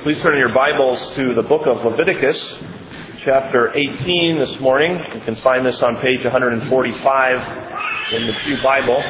Please turn your Bibles to the book of Leviticus, chapter 18 this morning. You can find this on page 145 in the Pew Bible.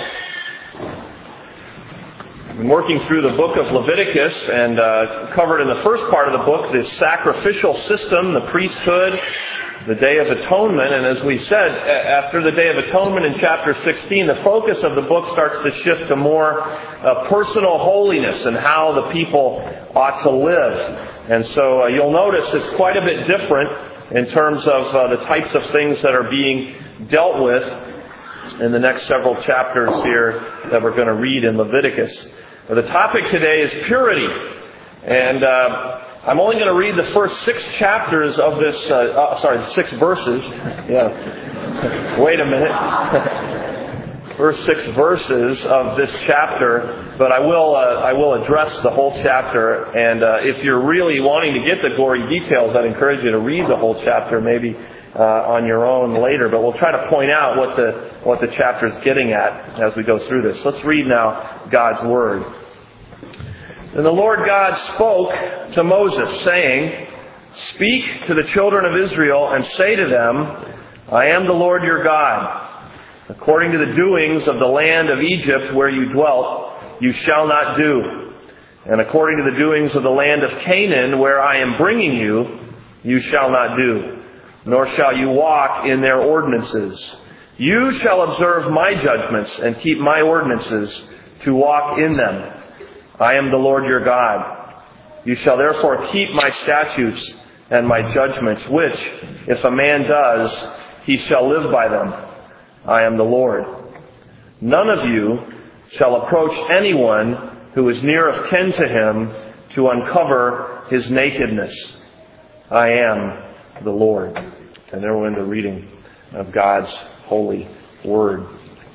I've been working through the book of Leviticus and covered in the first part of the book the sacrificial system, the priesthood, the Day of Atonement. And as we said, after the Day of Atonement in chapter 16, the focus of the book starts to shift to more personal holiness and how the people ought to live. And so you'll notice it's quite a bit different in terms of the types of things that are being dealt with in the next several chapters here that we're going to read in Leviticus. The topic today is purity. And I'm only going to read the first 6 chapters of this, 6 verses. Yeah. Wait a minute. First 6 verses of this chapter, but I will address the whole chapter. And if you're really wanting to get the gory details, I'd encourage you to read the whole chapter, maybe on your own later. But we'll try to point out what the chapter is getting at as we go through this. Let's read now God's Word. And the Lord God spoke to Moses, saying, "Speak to the children of Israel and say to them, I am the Lord your God. According to the doings of the land of Egypt where you dwelt, you shall not do. And according to the doings of the land of Canaan where I am bringing you, you shall not do. Nor shall you walk in their ordinances. You shall observe my judgments and keep my ordinances to walk in them. I am the Lord your God. You shall therefore keep my statutes and my judgments, which, if a man does, he shall live by them. I am the Lord. None of you shall approach anyone who is near of kin to him to uncover his nakedness. I am the Lord." And there went the reading of God's holy word.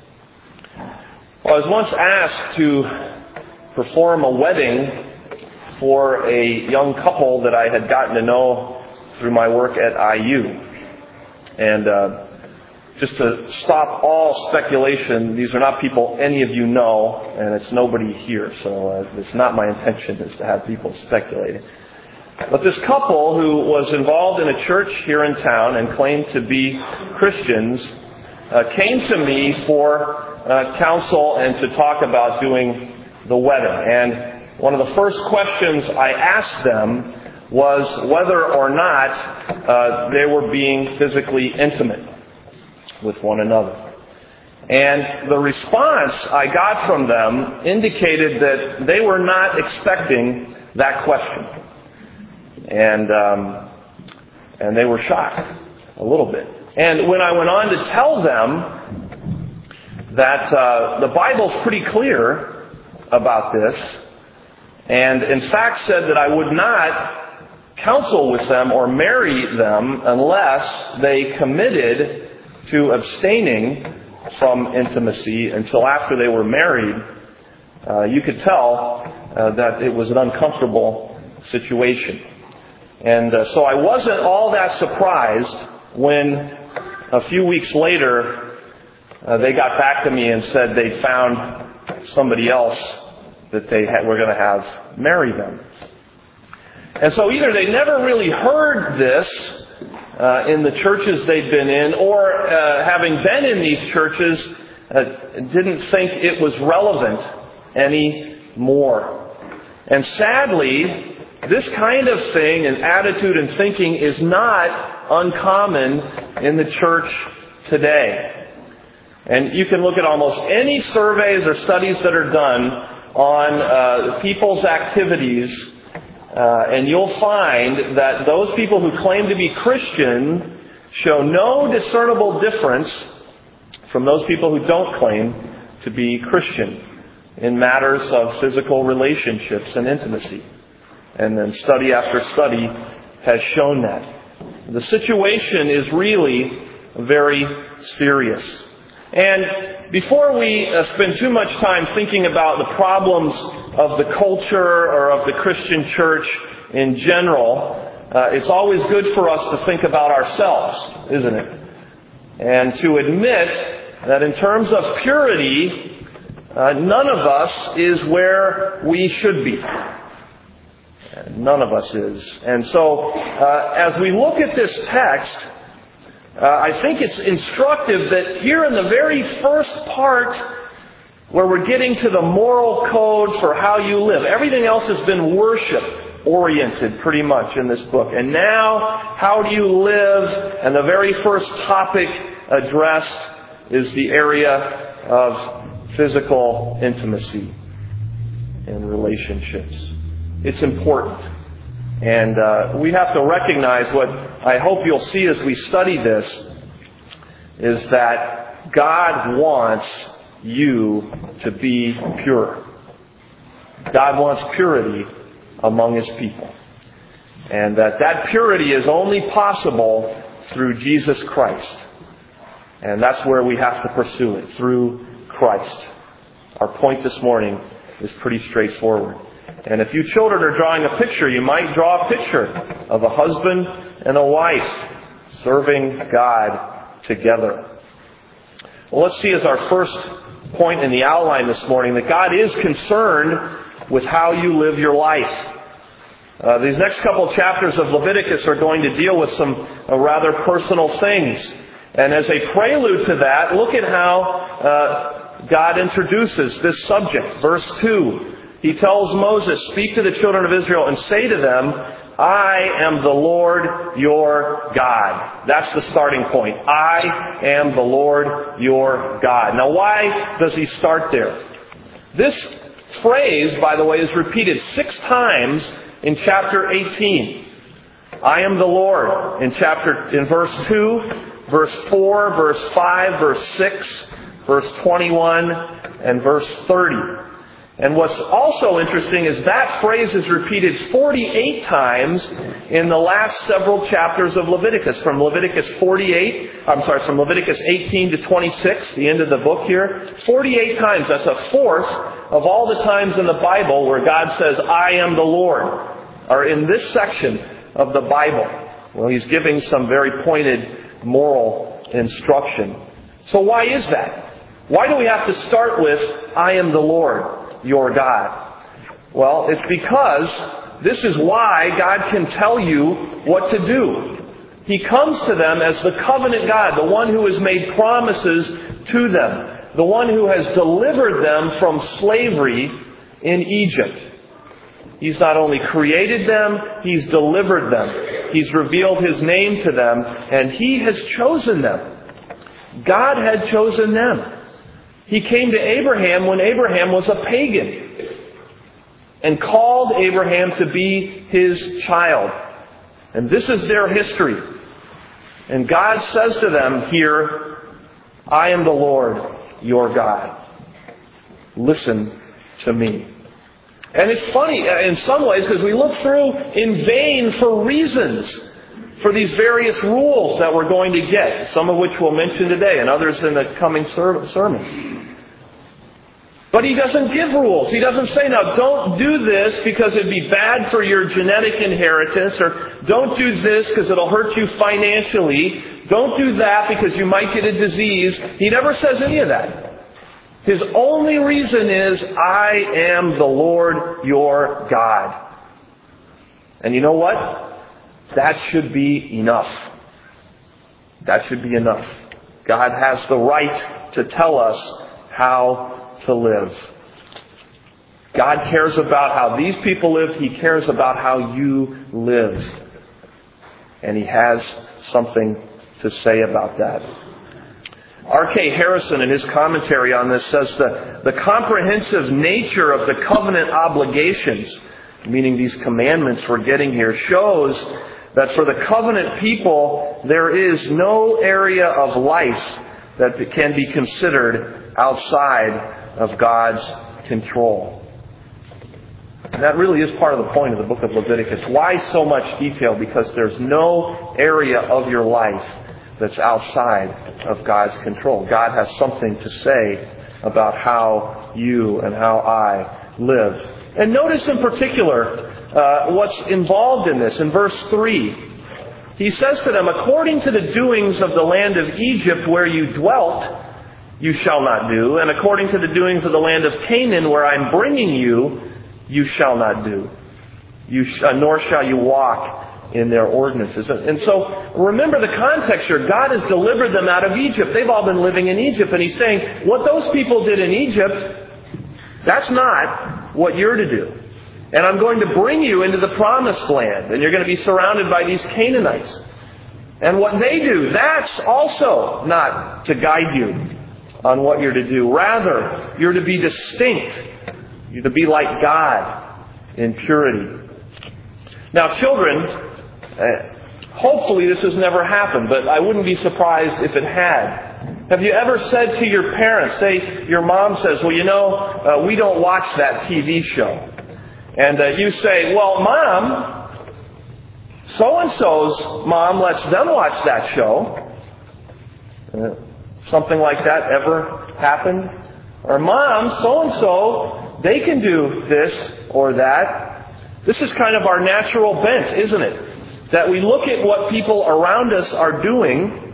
Well, I was once asked to perform a wedding for a young couple that I had gotten to know through my work at IU. And just to stop all speculation, these are not people any of you know, and it's nobody here, so it's not my intention is to have people speculating. But this couple who was involved in a church here in town and claimed to be Christians came to me for counsel and to talk about doing the wedding. And one of the first questions I asked them was whether or not they were being physically intimate with one another. And the response I got from them indicated that they were not expecting that question. And they were shocked a little bit. And when I went on to tell them that the Bible's pretty clear about this, and in fact said that I would not counsel with them or marry them unless they committed to abstaining from intimacy until after they were married, you could tell that it was an uncomfortable situation. And so I wasn't all that surprised when a few weeks later they got back to me and said they found somebody else that they were going to have marry them. And so either they never really heard this in the churches they'd been in, or having been in these churches, didn't think it was relevant anymore. And sadly, this kind of thing and attitude and thinking is not uncommon in the church today. And you can look at almost any surveys or studies that are done on people's activities, and you'll find that those people who claim to be Christian show no discernible difference from those people who don't claim to be Christian in matters of physical relationships and intimacy. And then study after study has shown that. The situation is really very serious. And before we spend too much time thinking about the problems of the culture or of the Christian church in general, it's always good for us to think about ourselves, isn't it? And to admit that in terms of purity, none of us is where we should be. None of us is. And so, as we look at this text, I think it's instructive that here in the very first part, where we're getting to the moral code for how you live, everything else has been worship-oriented pretty much in this book. And now, how do you live? And the very first topic addressed is the area of physical intimacy and relationships. It's important. And we have to recognize what I hope you'll see as we study this is that God wants you to be pure. God wants purity among His people. And that purity is only possible through Jesus Christ. And that's where we have to pursue it, through Christ. Our point this morning is pretty straightforward. And if you children are drawing a picture, you might draw a picture of a husband and a wife serving God together. Well, let's see as our first point in the outline this morning that God is concerned with how you live your life. These next couple of chapters of Leviticus are going to deal with some rather personal things. And as a prelude to that, look at how God introduces this subject. Verse 2. He tells Moses, "Speak to the children of Israel and say to them, I am the Lord your God." That's the starting point. I am the Lord your God. Now, why does he start there? This phrase, by the way, is repeated 6 times in chapter 18. I am the Lord in verse 2, verse 4, verse 5, verse 6, verse 21, and verse 30. And what's also interesting is that phrase is repeated 48 times in the last several chapters of Leviticus. From Leviticus 18 to 26, the end of the book here. 48 times. That's a fourth of all the times in the Bible where God says, I am the Lord, are in this section of the Bible. Well, He's giving some very pointed moral instruction. So why is that? Why do we have to start with, I am the Lord your God? Well, it's because this is why God can tell you what to do. He comes to them as the covenant God, the one who has made promises to them, the one who has delivered them from slavery in Egypt. He's not only created them, He's delivered them. He's revealed His name to them, and He has chosen them. God had chosen them. He came to Abraham when Abraham was a pagan and called Abraham to be His child. And this is their history. And God says to them here, I am the Lord your God. Listen to me. And it's funny in some ways because we look through in vain for reasons for these various rules that we're going to get, some of which we'll mention today and others in the coming sermon. But He doesn't give rules. He doesn't say, now don't do this because it'd be bad for your genetic inheritance, or don't do this because it'll hurt you financially. Don't do that because you might get a disease. He never says any of that. His only reason is, I am the Lord your God. And you know what? That should be enough. That should be enough. God has the right to tell us how to live. God cares about how these people lived. He cares about how you live. And He has something to say about that. R.K. Harrison, in his commentary on this, says the comprehensive nature of the covenant obligations, meaning these commandments we're getting here, shows that for the covenant people, there is no area of life that can be considered outside of God's control. And that really is part of the point of the book of Leviticus. Why so much detail? Because there's no area of your life that's outside of God's control. God has something to say about how you and how I live. And notice in particular what's involved in this. In verse 3, He says to them, according to the doings of the land of Egypt where you dwelt, you shall not do, and according to the doings of the land of Canaan where I'm bringing you, you shall not do. nor shall you walk in their ordinances. And so, remember the context here. God has delivered them out of Egypt. They've all been living in Egypt. And He's saying, what those people did in Egypt, that's not what you're to do. And I'm going to bring you into the promised land. And you're going to be surrounded by these Canaanites. And what they do, that's also not to guide you on what you're to do. Rather, you're to be distinct. You're to be like God in purity. Now, children, hopefully this has never happened, but I wouldn't be surprised if it had. Have you ever said to your parents, say your mom says, well, we don't watch that TV show. And you say, well, Mom, so-and-so's mom lets them watch that show. Something like that ever happened? Or Mom, so-and-so, they can do this or that. This is kind of our natural bent, isn't it? That we look at what people around us are doing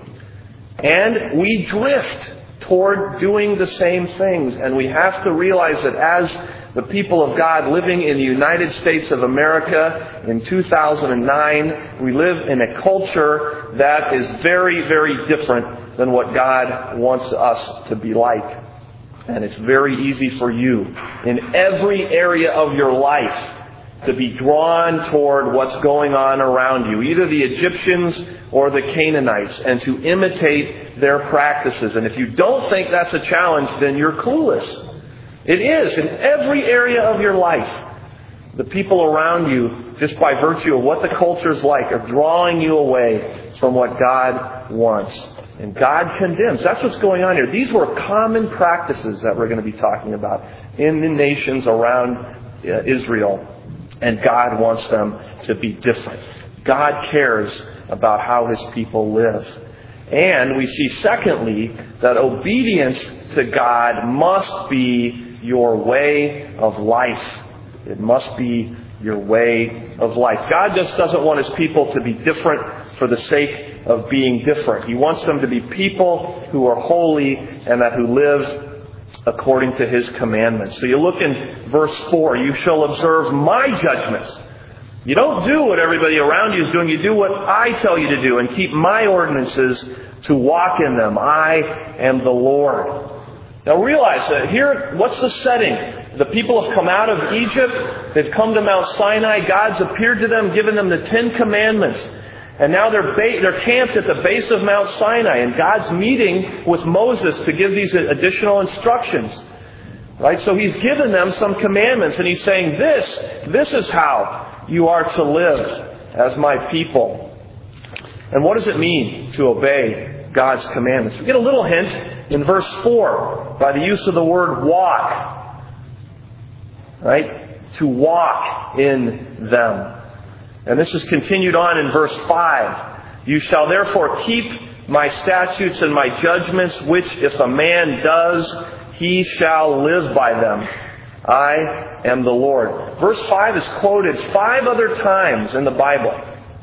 and we drift toward doing the same things. And we have to realize that as the people of God living in the United States of America in 2009, we live in a culture that is very, very different than what God wants us to be like. And it's very easy for you in every area of your life to be drawn toward what's going on around you, either the Egyptians or the Canaanites, and to imitate their practices. And if you don't think that's a challenge, then you're clueless. It is in every area of your life. The people around you, just by virtue of what the culture's like, are drawing you away from what God wants. And God condemns. That's what's going on here. These were common practices that we're going to be talking about in the nations around Israel. And God wants them to be different. God cares about how His people live. And we see, secondly, that obedience to God must be your way of life. It must be your way of life. God just doesn't want His people to be different for the sake of being different. He wants them to be people who are holy and who live according to His commandments. So you look in verse 4, you shall observe my judgments. You don't do what everybody around you is doing. You do what I tell you to do and keep my ordinances to walk in them. I am the Lord. Now realize that here, what's the setting? The people have come out of Egypt. They've come to Mount Sinai. God's appeared to them, given them the 10 Commandments. And now they're camped at the base of Mount Sinai. And God's meeting with Moses to give these additional instructions. Right? So He's given them some commandments. And He's saying, this is how you are to live as my people. And what does it mean to obey God's commandments? We get a little hint in verse 4 by the use of the word walk. Right? To walk in them. And this is continued on in verse 5. You shall therefore keep my statutes and my judgments, which if a man does, he shall live by them. I am the Lord. Verse 5 is quoted 5 other times in the Bible,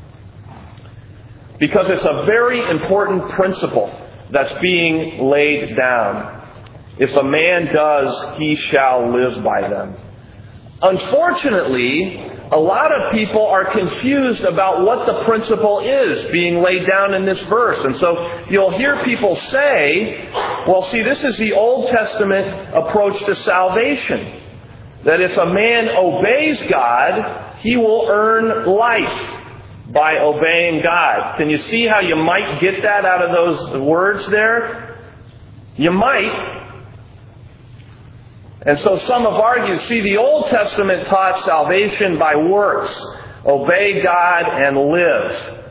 because it's a very important principle that's being laid down. If a man does, he shall live by them. Unfortunately, a lot of people are confused about what the principle is being laid down in this verse. And so you'll hear people say, well, see, this is the Old Testament approach to salvation. That if a man obeys God, he will earn life by obeying God. Can you see how you might get that out of those words there? You might. And so some have argued, see, the Old Testament taught salvation by works. Obey God and live.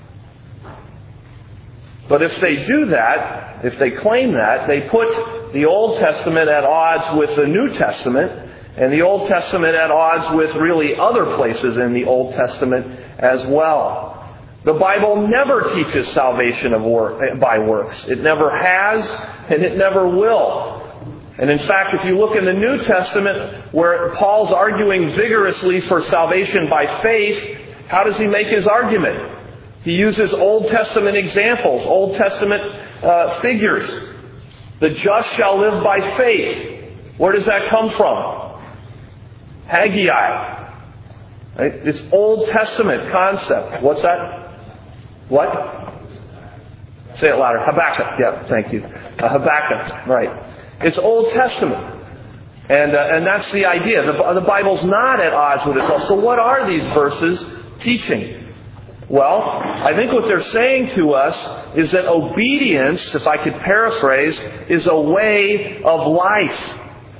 But if they do that, if they claim that, they put the Old Testament at odds with the New Testament, and the Old Testament at odds with really other places in the Old Testament as well. The Bible never teaches salvation by works. It never has, and it never will. And in fact, if you look in the New Testament, where Paul's arguing vigorously for salvation by faith, how does he make his argument? He uses Old Testament examples, Old Testament figures. The just shall live by faith. Where does that come from? Haggai. Right? It's Old Testament concept. What's that? What? Say it louder. Habakkuk. Yeah, thank you. Habakkuk. Right. It's Old Testament. And that's the idea. The Bible's not at odds with itself. So what are these verses teaching? Well, I think what they're saying to us is that obedience, if I could paraphrase, is a way of life.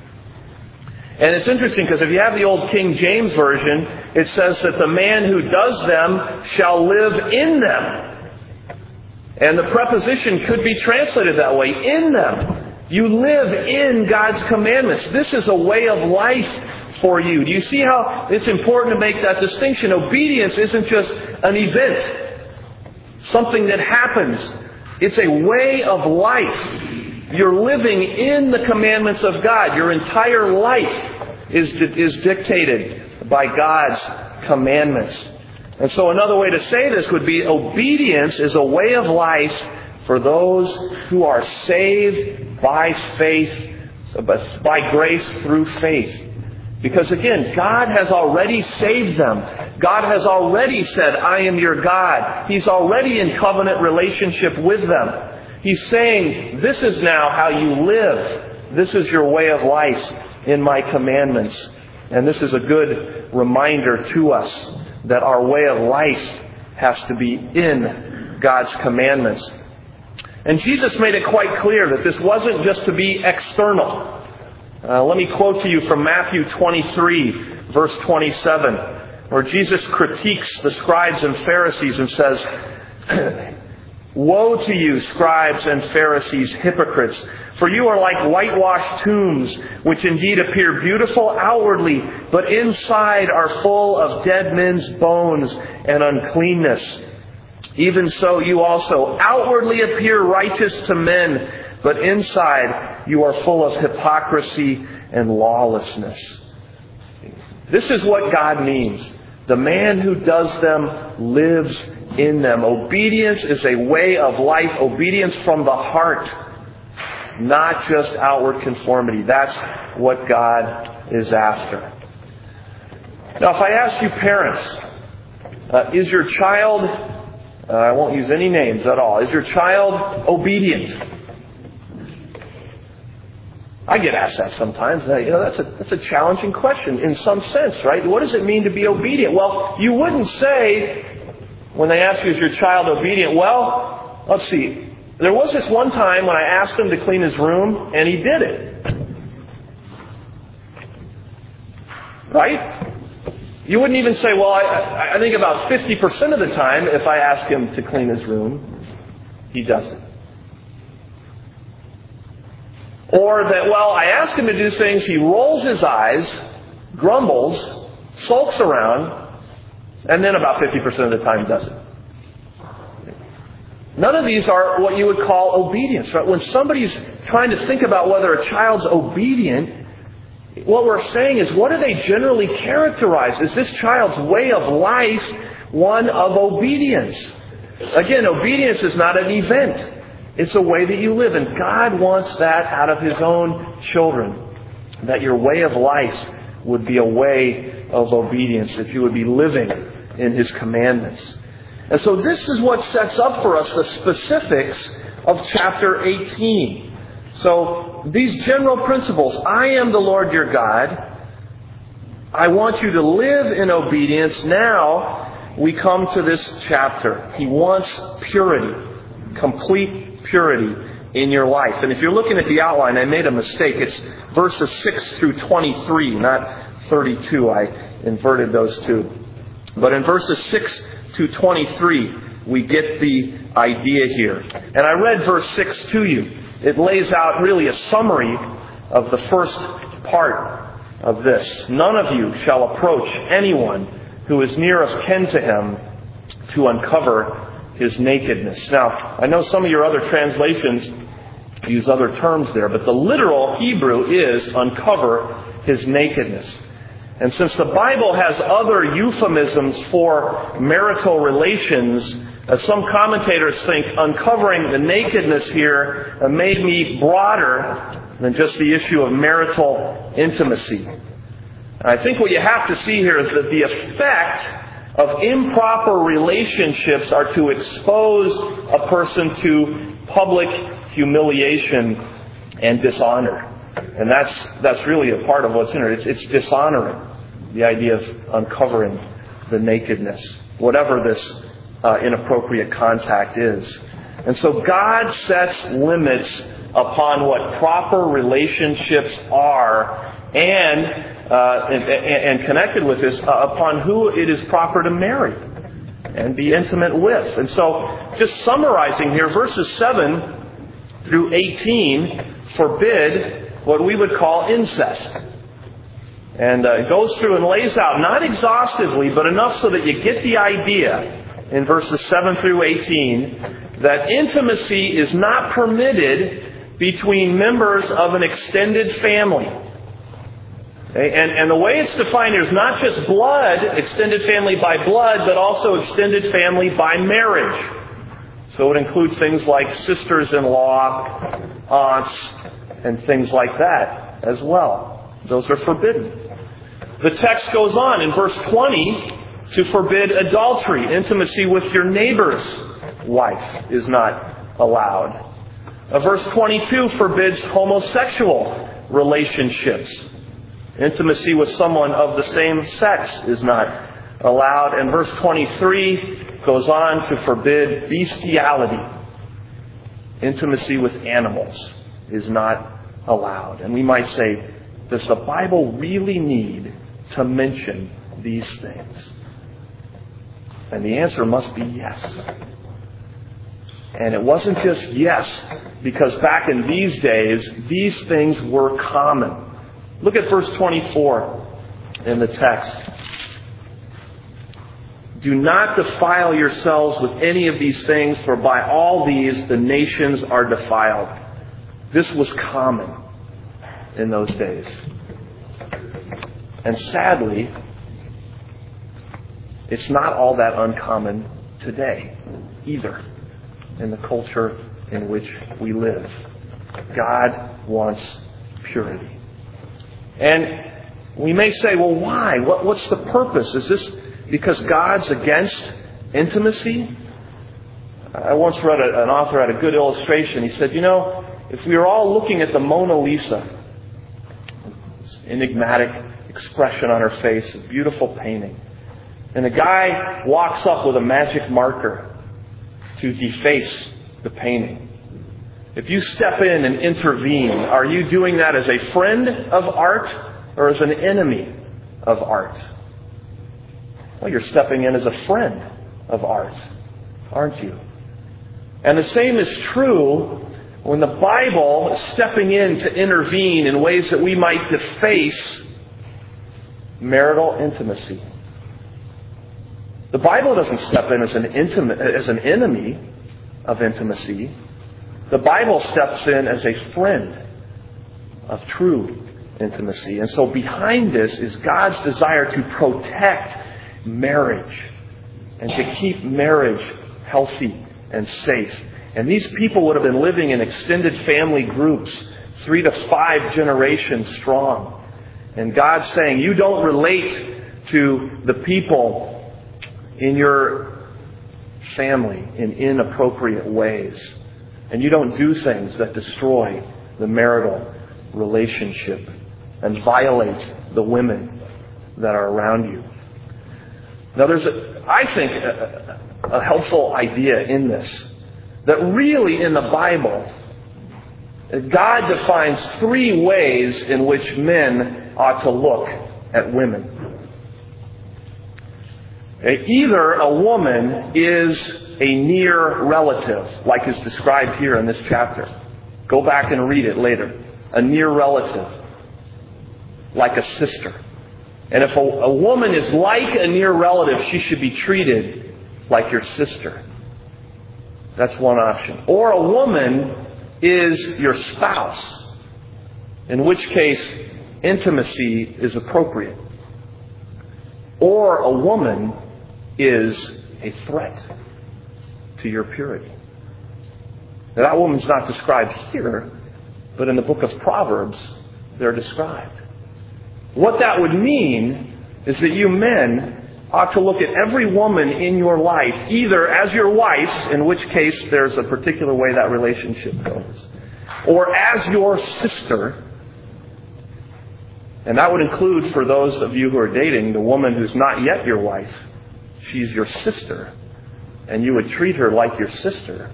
And it's interesting because if you have the old King James Version, it says that the man who does them shall live in them. And the preposition could be translated that way, in them. You live in God's commandments. This is a way of life for you. Do you see how it's important to make that distinction? Obedience isn't just an event, something that happens. It's a way of life. You're living in the commandments of God. Your entire life is dictated by God's commandments. And so another way to say this would be obedience is a way of life for those who are saved by faith, by grace through faith. Because again, God has already saved them. God has already said, I am your God. He's already in covenant relationship with them. He's saying, this is now how you live. This is your way of life in my commandments. And this is a good reminder to us that our way of life has to be in God's commandments. And Jesus made it quite clear that this wasn't just to be external. Let me quote to you from Matthew 23, verse 27, where Jesus critiques the scribes and Pharisees and says, Woe to you, scribes and Pharisees, hypocrites! For you are like whitewashed tombs, which indeed appear beautiful outwardly, but inside are full of dead men's bones and uncleanness. Even so, you also outwardly appear righteous to men, but inside you are full of hypocrisy and lawlessness. This is what God means. The man who does them lives in them. Obedience is a way of life. Obedience from the heart, not just outward conformity. That's what God is after. Now, if I ask you parents, is your child, I won't use any names at all, is your child obedient? I get asked that sometimes. That's a challenging question in some sense, right? What does it mean to be obedient? Well, you wouldn't say, when they ask you, is your child obedient? Well, let's see. There was this one time when I asked him to clean his room, and he did it. Right? You wouldn't even say, well, I think about 50% of the time, if I ask him to clean his room, he doesn't. Or that, well, I ask him to do things, he rolls his eyes, grumbles, sulks around, and then about 50% of the time does it. None of these are what you would call obedience. Right? When somebody's trying to think about whether a child's obedient, what we're saying is, what do they generally characterize? Is this child's way of life one of obedience? Again, obedience is not an event. It's a way that you live. And God wants that out of His own children. That your way of life would be a way of obedience. If you would be living in His commandments. And so this is what sets up for us the specifics of chapter 18. So these general principles, I am the Lord your God. I want you to live in obedience. Now we come to this chapter. He wants purity, complete purity in your life. And if you're looking at the outline, I made a mistake. It's verses 6 through 23, not 32. I inverted those two. But in verses 6 to 23, we get the idea here. And I read verse 6 to you. It lays out really a summary of the first part of this. None of you shall approach anyone who is near of kin to him to uncover his nakedness. Now, I know some of your other translations use other terms there, but the literal Hebrew is uncover his nakedness. And since the Bible has other euphemisms for marital relations, some commentators think uncovering the nakedness here may be broader than just the issue of marital intimacy. And I think what you have to see here is that the effect of improper relationships are to expose a person to public humiliation and dishonor. And that's really a part of what's in it. It's dishonoring, the idea of uncovering the nakedness, whatever this inappropriate contact is. And so God sets limits upon what proper relationships are, and connected with this, upon who it is proper to marry and be intimate with. And so, just summarizing here, verses 7 through 18 forbid what we would call incest. And it goes through and lays out, not exhaustively, but enough so that you get the idea in verses 7 through 18 that intimacy is not permitted between members of an extended family. Okay? And the way it's defined here is not just blood, extended family by blood, but also extended family by marriage. So it includes things like sisters-in-law, aunts, and things like that as well. Those are forbidden. The text goes on in verse 20 to forbid adultery. Intimacy with your neighbor's wife is not allowed. Verse 22 forbids homosexual relationships. Intimacy with someone of the same sex is not allowed. And verse 23 goes on to forbid bestiality. Intimacy with animals is not allowed. And we might say, does the Bible really need to mention these things? And the answer must be yes. And it wasn't just yes, because back in these days, these things were common. Look at verse 24 in the text. Do not defile yourselves with any of these things, for by all these the nations are defiled. This was common in those days. And sadly, it's not all that uncommon today either in the culture in which we live. God wants purity. And we may say, well, why? What's the purpose? Is this because God's against intimacy? I once read an author had a good illustration. He said, if we were all looking at the Mona Lisa, this enigmatic expression on her face, a beautiful painting, and a guy walks up with a magic marker to deface the painting. If you step in and intervene, are you doing that as a friend of art or as an enemy of art? Well, you're stepping in as a friend of art, aren't you? And the same is true when the Bible is stepping in to intervene in ways that we might deface marital intimacy. The Bible doesn't step in as an enemy of intimacy. The Bible steps in as a friend of true intimacy. And so behind this is God's desire to protect marriage and to keep marriage healthy and safe. And these people would have been living in extended family groups, 3 to 5 generations strong. And God's saying, you don't relate to the people in your family in inappropriate ways. And you don't do things that destroy the marital relationship and violate the women that are around you. Now there's, I think, a helpful idea in this. That really in the Bible, God defines 3 ways in which men ought to look at women. Either a woman is a near relative, like is described here in this chapter. Go back and read it later. A near relative, like a sister. And if a woman is like a near relative, she should be treated like your sister. That's one option. Or a woman is your spouse, in which case intimacy is appropriate. Or a woman is a threat to your purity. Now, that woman's not described here, but in the book of Proverbs, they're described. What that would mean is that you men ought to look at every woman in your life, either as your wife, in which case there's a particular way that relationship goes, or as your sister. And that would include, for those of you who are dating, the woman who's not yet your wife. She's your sister, and you would treat her like your sister.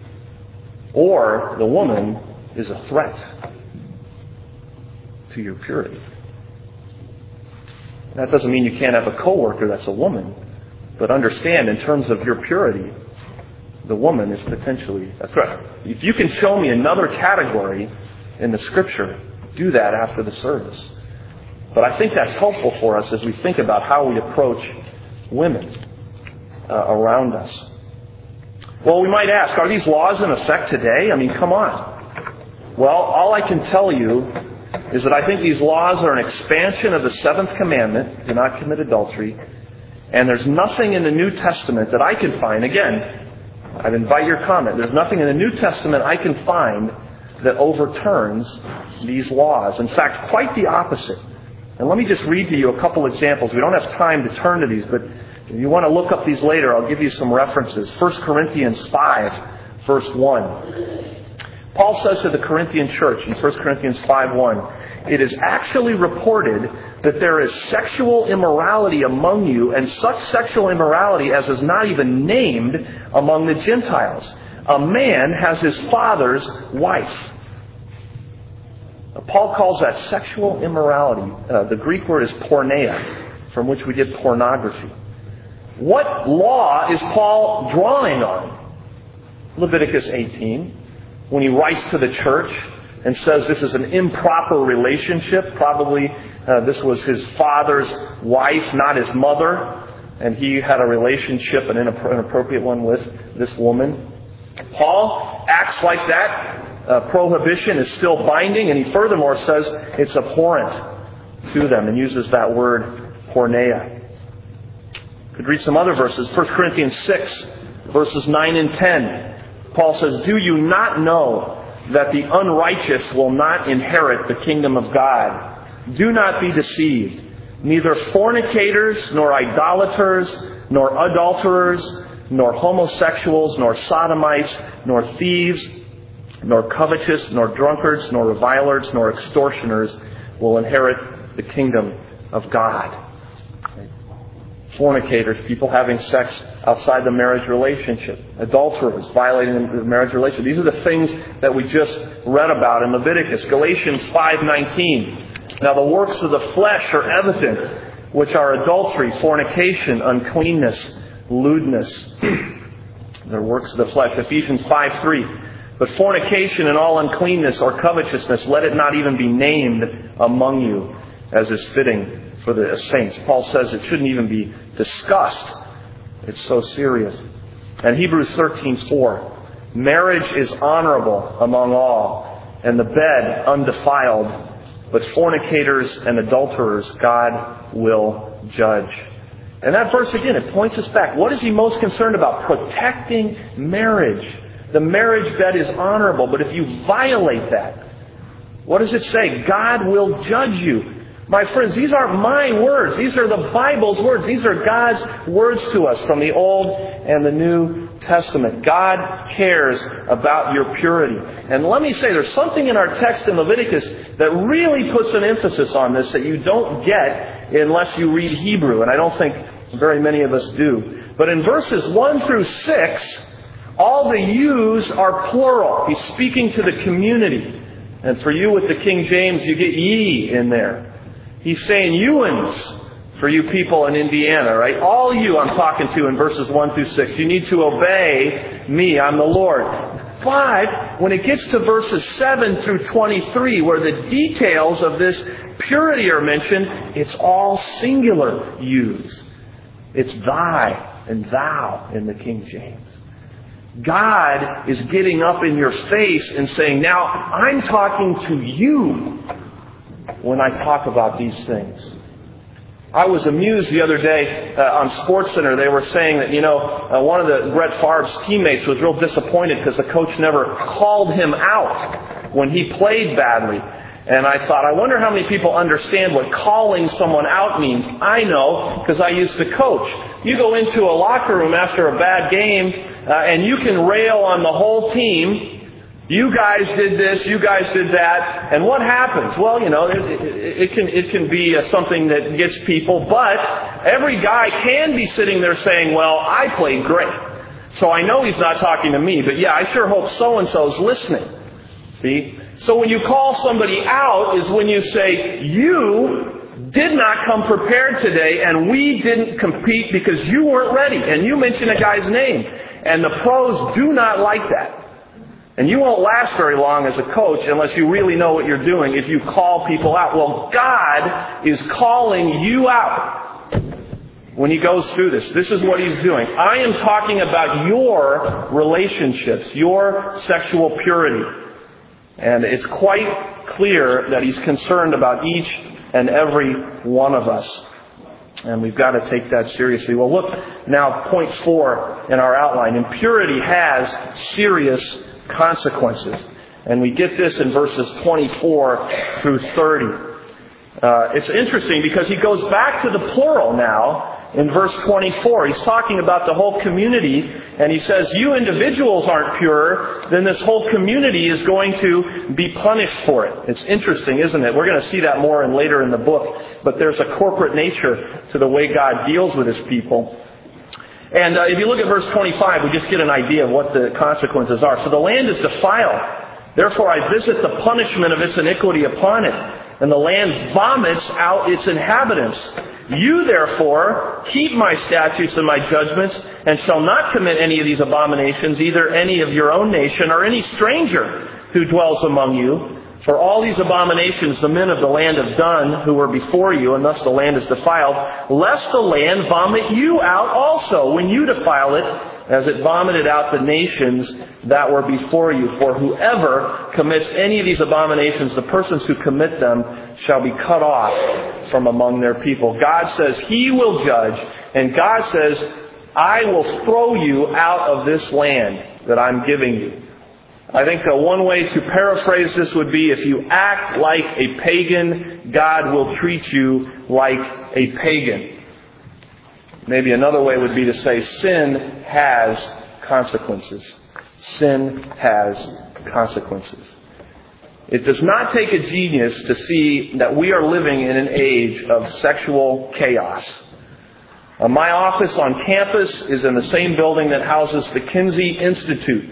Or the woman is a threat to your purity. That doesn't mean you can't have a coworker that's a woman. But understand, in terms of your purity, the woman is potentially a threat. If you can show me another category in the Scripture, do that after the service. But I think that's helpful for us as we think about how we approach women around us. Well, we might ask, are these laws in effect today? I mean, come on. Well, all I can tell you is that I think these laws are an expansion of the seventh commandment, do not commit adultery, and there's nothing in the New Testament that I can find, again, I'd invite your comment, there's nothing in the New Testament I can find that overturns these laws. In fact, quite the opposite. And let me just read to you a couple examples. We don't have time to turn to these, but if you want to look up these later, I'll give you some references. 1 Corinthians 5, verse 1. Paul says to the Corinthian church in 1 Corinthians 5:1, it is actually reported that there is sexual immorality among you, and such sexual immorality as is not even named among the Gentiles. A man has his father's wife. Paul calls that sexual immorality. The Greek word is porneia, from which we get pornography. What law is Paul drawing on? Leviticus 18. When he writes to the church and says this is an improper relationship, probably this was his father's wife, not his mother, and he had a relationship, an inappropriate one, with this woman. Paul acts like that prohibition is still binding, and he furthermore says it's abhorrent to them and uses that word porneia. Could read some other verses. 1 Corinthians 6, verses 9 and 10. Paul says, do you not know that the unrighteous will not inherit the kingdom of God? Do not be deceived. Neither fornicators, nor idolaters, nor adulterers, nor homosexuals, nor sodomites, nor thieves, nor covetous, nor drunkards, nor revilers, nor extortioners will inherit the kingdom of God. Fornicators, people having sex outside the marriage relationship. Adulterers, violating the marriage relationship. These are the things that we just read about in Leviticus. Galatians 5:19. Now the works of the flesh are evident, which are adultery, fornication, uncleanness, lewdness. They're works of the flesh. Ephesians 5:3. But fornication and all uncleanness or covetousness, let it not even be named among you, as is fitting for the saints. Paul says it shouldn't even be discussed. It's so serious. And Hebrews 13:4. Marriage is honorable among all, and the bed undefiled, but fornicators and adulterers God will judge. And that verse again, it points us back. What is he most concerned about? Protecting marriage. The marriage bed is honorable, but if you violate that, what does it say? God will judge you. My friends, these aren't my words. These are the Bible's words. These are God's words to us from the Old and the New Testament. God cares about your purity. And let me say, there's something in our text in Leviticus that really puts an emphasis on this that you don't get unless you read Hebrew. And I don't think very many of us do. But in verses 1 through 6, all the yous are plural. He's speaking to the community. And for you with the King James, you get ye in there. He's saying youans for you people in Indiana, right? All you I'm talking to in verses 1 through 6. You need to obey me. I'm the Lord. But when it gets to verses 7 through 23, where the details of this purity are mentioned, it's all singular yous. It's thy and thou in the King James. God is getting up in your face and saying, now I'm talking to you when I talk about these things. I was amused the other day on SportsCenter. They were saying that, one of the Brett Favre's teammates was real disappointed because the coach never called him out when he played badly. And I thought, I wonder how many people understand what calling someone out means. I know, because I used to coach. You go into a locker room after a bad game, and you can rail on the whole team. You guys did this, you guys did that. And what happens? Well, it can be something that gets people, but every guy can be sitting there saying, well, I played great. So I know he's not talking to me, but yeah, I sure hope so-and-so's listening. See? So when you call somebody out is when you say, you did not come prepared today and we didn't compete because you weren't ready. And you mention a guy's name. And the pros do not like that. And you won't last very long as a coach unless you really know what you're doing if you call people out. Well, God is calling you out when He goes through this. This is what He's doing. I am talking about your relationships, your sexual purity. And it's quite clear that He's concerned about each and every one of us. And we've got to take that seriously. Well, look now, point 4 in our outline. Impurity has serious consequences. And we get this in verses 24 through 30. It's interesting because he goes back to the plural now in verse 24. He's talking about the whole community, and he says, you individuals aren't pure, then this whole community is going to be punished for it. It's interesting, isn't it? We're going to see that more later in the book. But there's a corporate nature to the way God deals with His people. And if you look at verse 25, we just get an idea of what the consequences are. So the land is defiled. Therefore I visit the punishment of its iniquity upon it. And the land vomits out its inhabitants. You therefore keep my statutes and my judgments, and shall not commit any of these abominations, either any of your own nation or any stranger who dwells among you. For all these abominations the men of the land have done who were before you, and thus the land is defiled, lest the land vomit you out also when you defile it, as it vomited out the nations that were before you. For whoever commits any of these abominations, the persons who commit them shall be cut off from among their people. God says He will judge, and God says, I will throw you out of this land that I'm giving you. I think one way to paraphrase this would be, if you act like a pagan, God will treat you like a pagan. Maybe another way would be to say, sin has consequences. Sin has consequences. It does not take a genius to see that we are living in an age of sexual chaos. My office on campus is in the same building that houses the Kinsey Institute,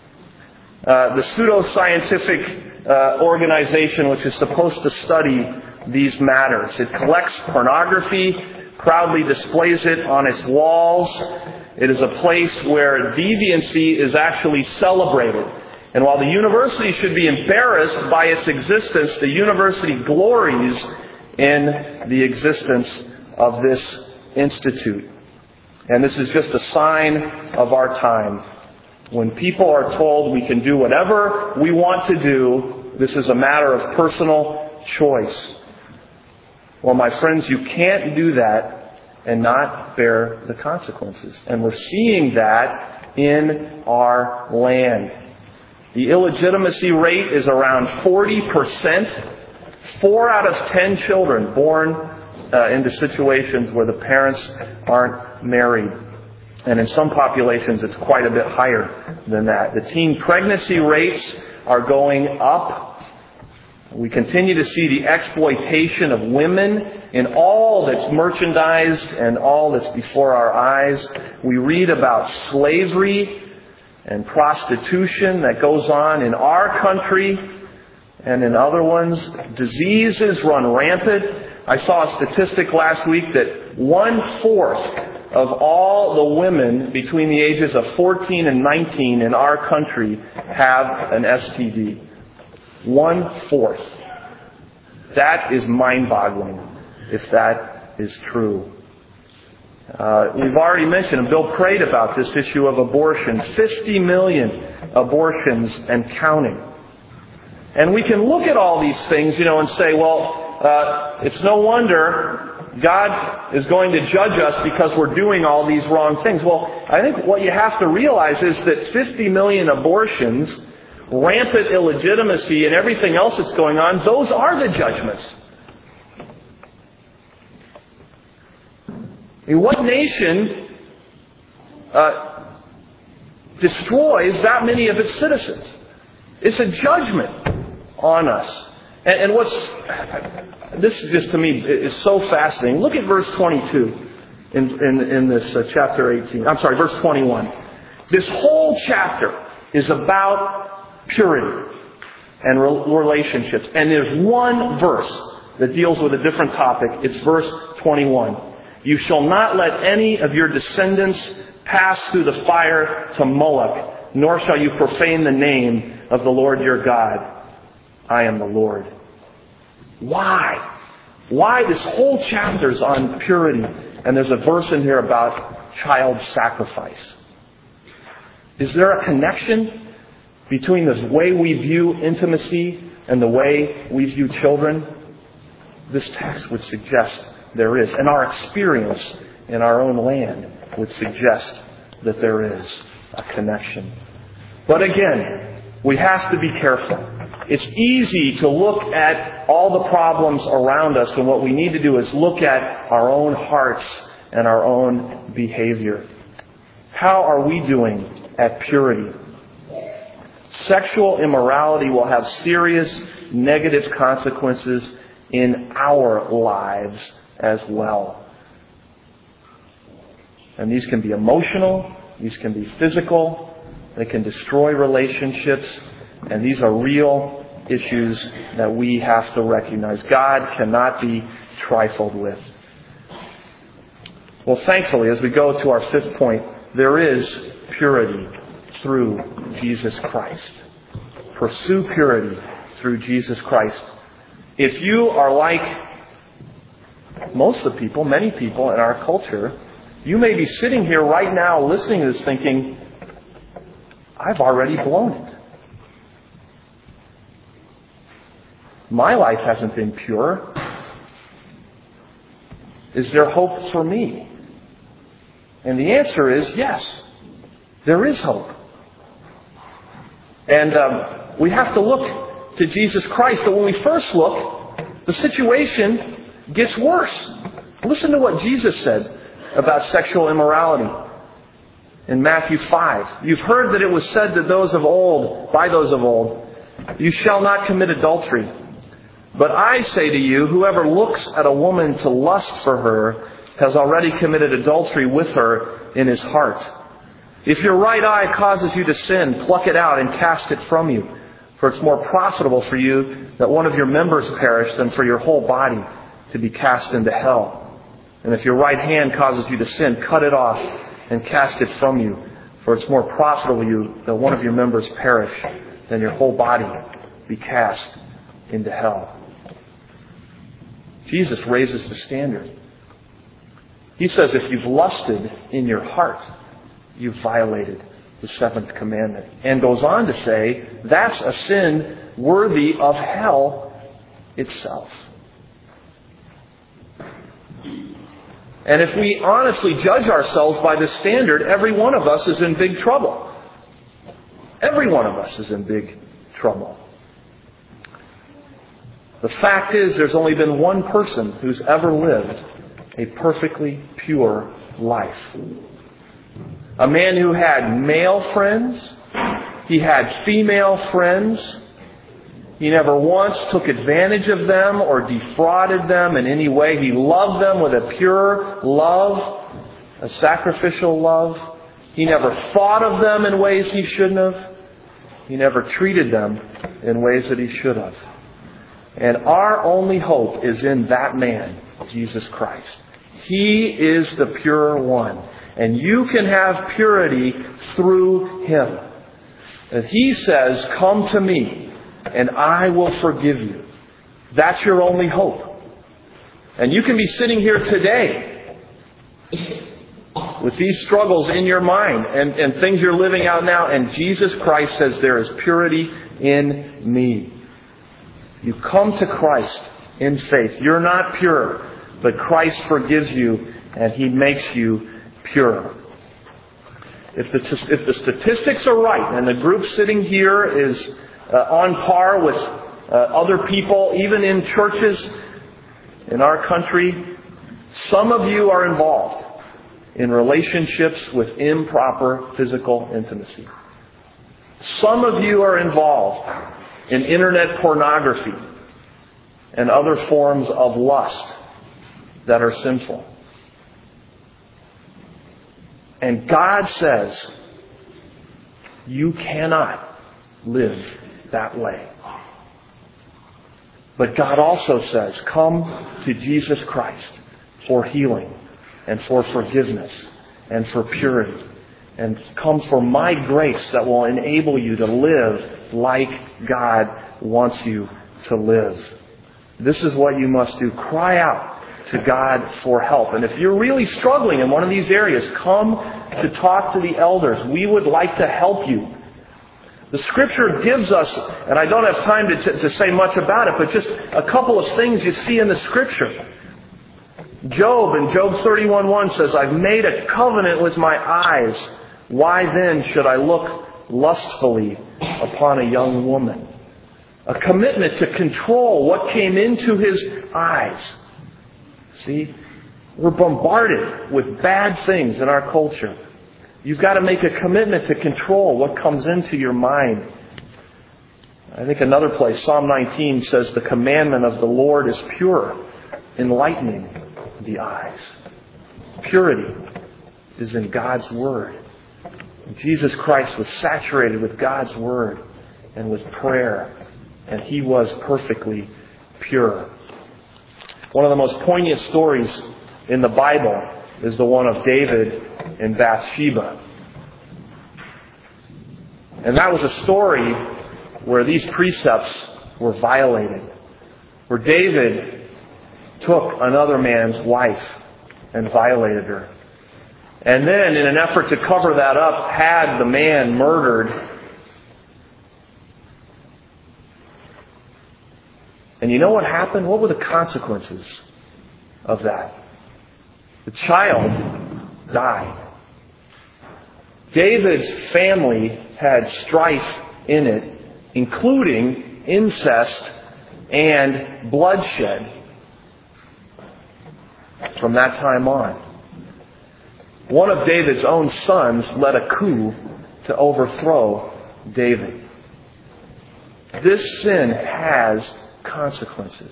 the pseudoscientific organization which is supposed to study these matters. It collects pornography, proudly displays it on its walls. It is a place where deviancy is actually celebrated. And while the university should be embarrassed by its existence, the university glories in the existence of this institute. And this is just a sign of our time. When people are told we can do whatever we want to do, this is a matter of personal choice. Well, my friends, you can't do that and not bear the consequences. And we're seeing that in our land. The illegitimacy rate is around 40%. 4 out of 10 children born into situations where the parents aren't married. And in some populations, it's quite a bit higher than that. The teen pregnancy rates are going up. We continue to see the exploitation of women in all that's merchandised and all that's before our eyes. We read about slavery and prostitution that goes on in our country and in other ones. Diseases run rampant. I saw a statistic last week that 1/4 of all the women between the ages of 14 and 19 in our country have an STD. 1/4. That is mind-boggling, if that is true. We've already mentioned, and Bill prayed about this issue of abortion. 50 million abortions and counting. And we can look at all these things, and say, well, it's no wonder God is going to judge us because we're doing all these wrong things. Well, I think what you have to realize is that 50 million abortions rampant illegitimacy and everything else that's going on, those are the judgments. I mean, what nation destroys that many of its citizens? It's a judgment on us. And this just to me is so fascinating. Look at verse 22 in this chapter 18. I'm sorry, verse 21. This whole chapter is about purity and relationships. And there's one verse that deals with a different topic. It's verse 21. You shall not let any of your descendants pass through the fire to Moloch, nor shall you profane the name of the Lord your God. I am the Lord. Why? Why this whole chapter is on purity? And there's a verse in here about child sacrifice. Is there a connection between the way we view intimacy and the way we view children? This text would suggest there is. And our experience in our own land would suggest that there is a connection. But again, we have to be careful. It's easy to look at all the problems around us, and what we need to do is look at our own hearts and our own behavior. How are we doing at purity? Sexual immorality will have serious negative consequences in our lives as well. And these can be emotional, these can be physical, they can destroy relationships, and these are real issues that we have to recognize. God cannot be trifled with. Well, thankfully, as we go to our fifth point, there is purity through Jesus Christ. Pursue purity through Jesus Christ. If you are like most of the people, many people in our culture, you may be sitting here right now listening to this thinking, I've already blown it. My life hasn't been pure. Is there hope for me? And the answer is yes. There is hope. And we have to look to Jesus Christ. But when we first look, the situation gets worse. Listen to what Jesus said about sexual immorality in Matthew 5. You've heard that it was said to those of old, by those of old, you shall not commit adultery. But I say to you, whoever looks at a woman to lust for her has already committed adultery with her in his heart. If your right eye causes you to sin, pluck it out and cast it from you. For it's more profitable for you that one of your members perish than for your whole body to be cast into hell. And if your right hand causes you to sin, cut it off and cast it from you. For it's more profitable for you that one of your members perish than your whole body be cast into hell. Jesus raises the standard. He says if you've lusted in your heart, you've violated the seventh commandment. And goes on to say that's a sin worthy of hell itself. And if we honestly judge ourselves by this standard, every one of us is in big trouble. Every one of us is in big trouble. The fact is, there's only been one person who's ever lived a perfectly pure life. A man who had male friends. He had female friends. He never once took advantage of them or defrauded them in any way. He loved them with a pure love, a sacrificial love. He never thought of them in ways he shouldn't have. He never treated them in ways that he should have. And our only hope is in that man, Jesus Christ. He is the pure one. And you can have purity through Him. And He says, come to me and I will forgive you. That's your only hope. And you can be sitting here today with these struggles in your mind and things you're living out now. And Jesus Christ says there is purity in me. You come to Christ in faith. You're not pure, but Christ forgives you and He makes you pure. If the statistics are right, and the group sitting here is on par with other people, even in churches in our country, some of you are involved in relationships with improper physical intimacy. Some of you are involved in internet pornography and other forms of lust that are sinful. And God says, you cannot live that way. But God also says, come to Jesus Christ for healing and for forgiveness and for purity. And come for my grace that will enable you to live like God wants you to live. This is what you must do. Cry out to God for help. And if you're really struggling in one of these areas, come to talk to the elders. We would like to help you. The Scripture gives us, and I don't have time to say much about it, but just a couple of things you see in the Scripture. Job, in Job 31:1 says, I've made a covenant with my eyes. Why then should I look lustfully upon a young woman? A commitment to control what came into his eyes. See, we're bombarded with bad things in our culture. You've got to make a commitment to control what comes into your mind. I think another place, Psalm 19 says, the commandment of the Lord is pure, enlightening the eyes. Purity is in God's Word. And Jesus Christ was saturated with God's Word and with prayer, and He was perfectly pure. One of the most poignant stories in the Bible is the one of David and Bathsheba. And that was a story where these precepts were violated. Where David took another man's wife and violated her. And then, in an effort to cover that up, had the man murdered. And you know what happened? What were the consequences of that? The child died. David's family had strife in it, including incest and bloodshed from that time on. One of David's own sons led a coup to overthrow David. This sin has consequences.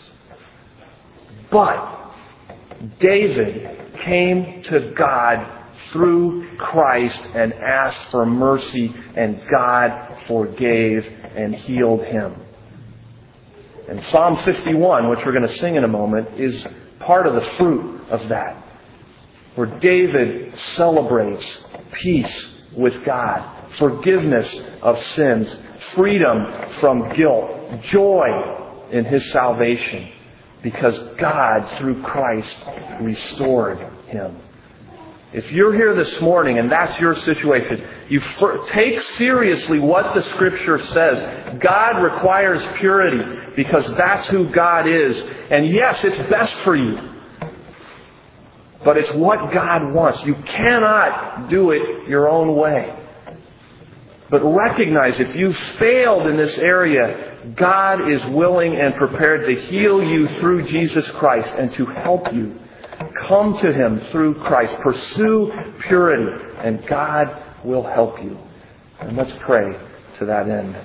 But David came to God through Christ and asked for mercy, and God forgave and healed him. And Psalm 51, which we're going to sing in a moment, is part of the fruit of that, where David celebrates peace with God, forgiveness of sins, freedom from guilt, joy in his salvation, because God, through Christ, restored him. If you're here this morning and that's your situation, you take seriously what the Scripture says. God requires purity because that's who God is. And yes, it's best for you. But it's what God wants. You cannot do it your own way. But recognize if you've failed in this area, God is willing and prepared to heal you through Jesus Christ and to help you. Come to Him through Christ. Pursue purity, and God will help you. And let's pray to that end.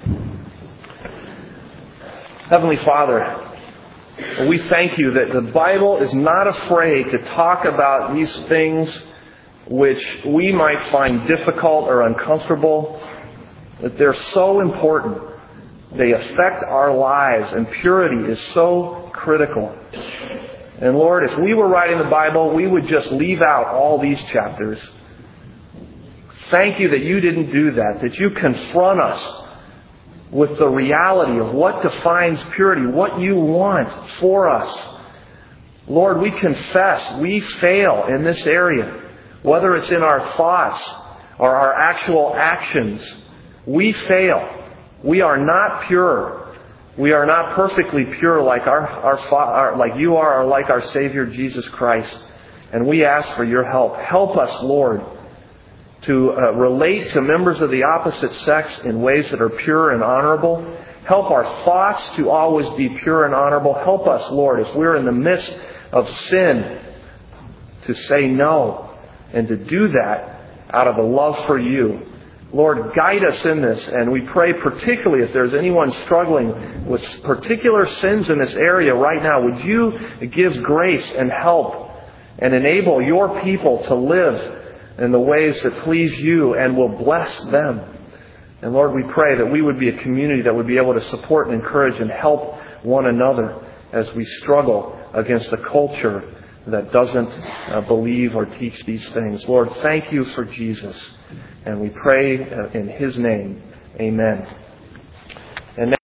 Heavenly Father, we thank You that the Bible is not afraid to talk about these things which we might find difficult or uncomfortable, that they're so important. They affect our lives, and purity is so critical. And Lord, if we were writing the Bible, we would just leave out all these chapters. Thank You that You didn't do that, that You confront us with the reality of what defines purity, what You want for us. Lord, we confess we fail in this area, whether it's in our thoughts or our actual actions. We fail. We are not pure. We are not perfectly pure like like You are, or like our Savior Jesus Christ. And we ask for Your help. Help us, Lord, to relate to members of the opposite sex in ways that are pure and honorable. Help our thoughts to always be pure and honorable. Help us, Lord, if we're in the midst of sin, to say no and to do that out of a love for you. Lord, guide us in this, and we pray particularly if there's anyone struggling with particular sins in this area right now, would you give grace and help and enable your people to live in the ways that please you and will bless them. And Lord, we pray that we would be a community that would be able to support and encourage and help one another as we struggle against a culture that doesn't believe or teach these things. Lord, thank you for Jesus. And we pray in His name. Amen. And